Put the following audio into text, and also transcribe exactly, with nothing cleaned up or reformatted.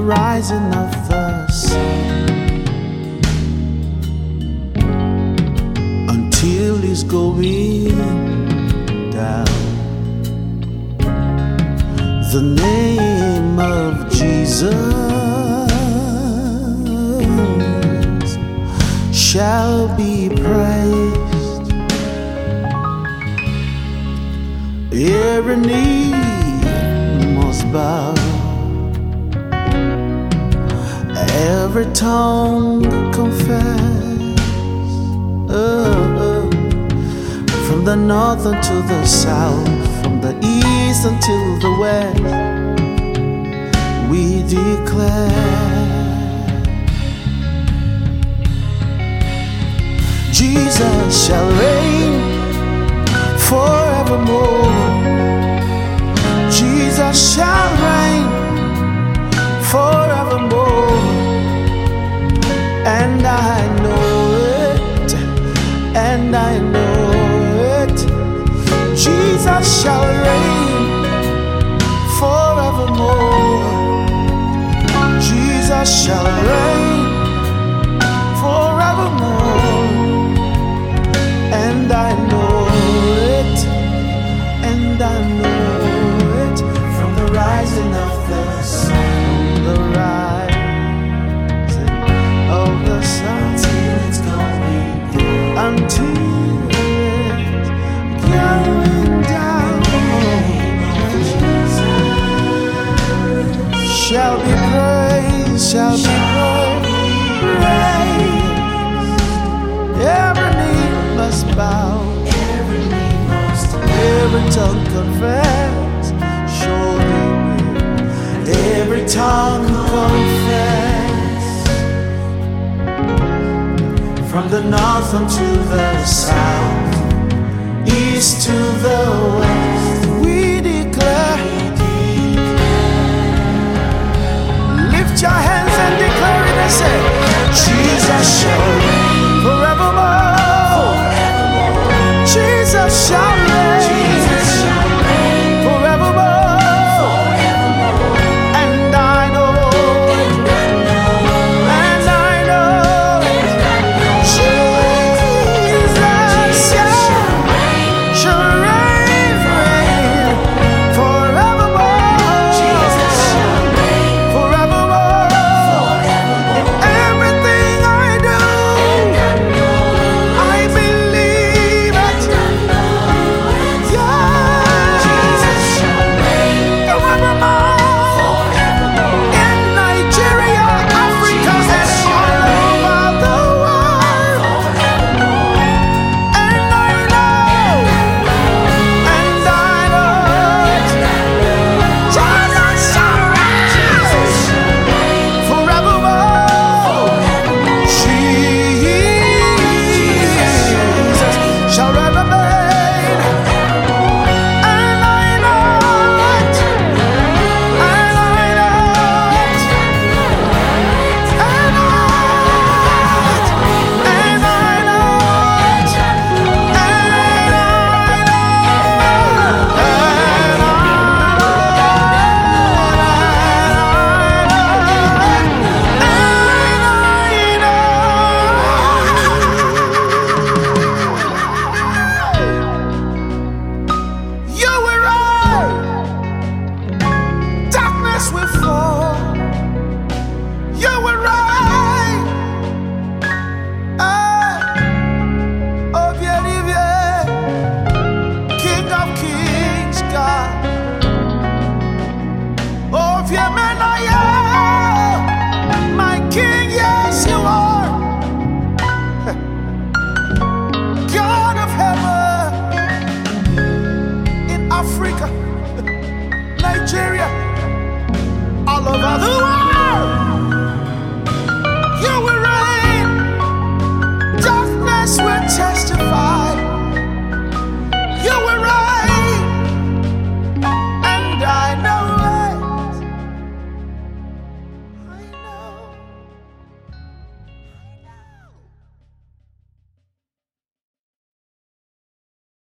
rising of the sun until it's going down. The name of Jesus shall be praised. Every knee must bow, every tongue confess. Oh, oh. From the north unto the south, from the east until the west, we declare Jesus shall reign forevermore. Jesus shall reign forevermore. And I know it, and I know it. Jesus shall reign forevermore. Jesus shall reign forevermore. And I know it, and I know it. From the rising of the sun, the rising of the sun, till it's going down, until it's going down. Shall be praised, shall be praised. Every knee must bow, every knee must bow, every tongue confess, surely will every tongue confess. From the north unto the south,